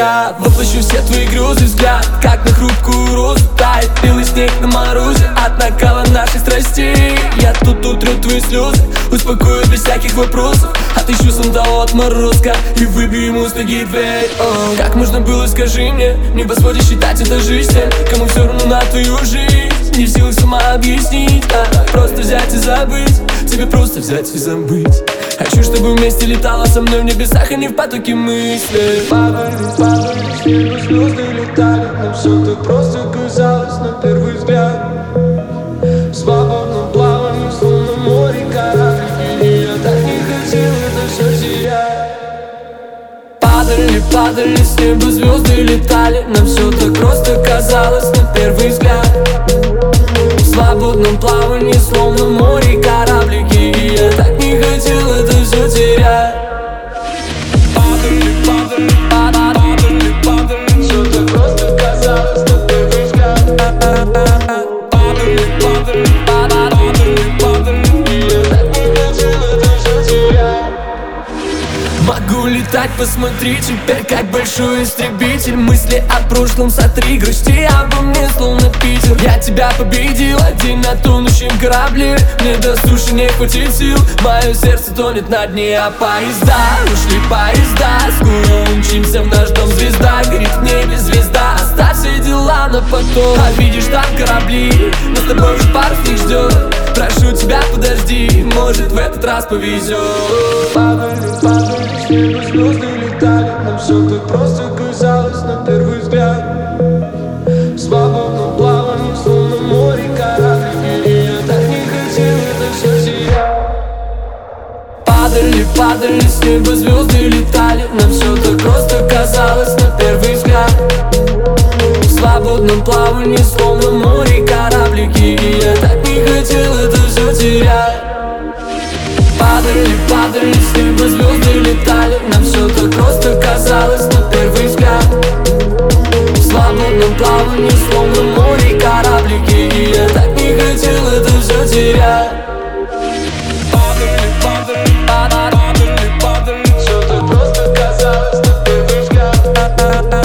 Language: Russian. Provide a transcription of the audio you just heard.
Я воплощу все твои грезы, взгляд как на хрупкую розу тает белый снег на морозе от накала наших страстей. Я тут утру твои слезы, успокою без всяких вопросов, отыщу сам того отморозка и выбью ему с ноги дверь. Как можно было, скажи мне, не посмотришь считать это жизнь тем, кому все равно на твою жизнь. Не в силах сама объяснить, просто взять и забыть. Тебе просто взять и забыть. Хочу, чтобы вместе летала со мной в небесах, а не в потоке мыслей. Падали, падали, с неба звезды летали, нам все так просто казалось на первый взгляд. В свободном плавании, словно море кораблики, и я так не хотел это все терять. Падали, падали, с неба звезды летали, нам все так просто казалось на первый взгляд. В свободном плавании, словно море кораблики, и я так не хотел это все терять. Падали, падали, падали, падали, все так просто казалось на первый взгляд. Падали, падали, падали, падали, и я так не хотел это все терять. Могу летать, посмотри теперь, как большой истребитель. Мысли о прошлом сотри, грусти обо мне, словно Питер. Я тебя победил, один на тонущем корабле. Мне до суши не хватит сил, мое сердце тонет на дне. А поезда, ушли поезда, скоро умчимся в наш дом. Звезда горит в небе, звезда, оставь все дела на потом. А видишь, там корабли, но с тобой уже парусник ждет. Прошу тебя, подожди, может в этот раз повезет. Падали, падали, с неба звезды летали, нам все так просто казалось на первый взгляд. В свободном плавании, словно море кораблики, и я так не хотел это все терять. Падали, падали, с неба звезды летали, нам все так просто казалось на первый взгляд. В свободном плавании, словно море кораблики, и я так не хотел это все терять. Падали, падали, с неба звезды летали, нам все так просто казалось на первый взгляд. В свободном плавании, словно море кораблики, и я так не хотел это все терять. Падали, падали, падали, падали, все так просто казалось на первый взгляд.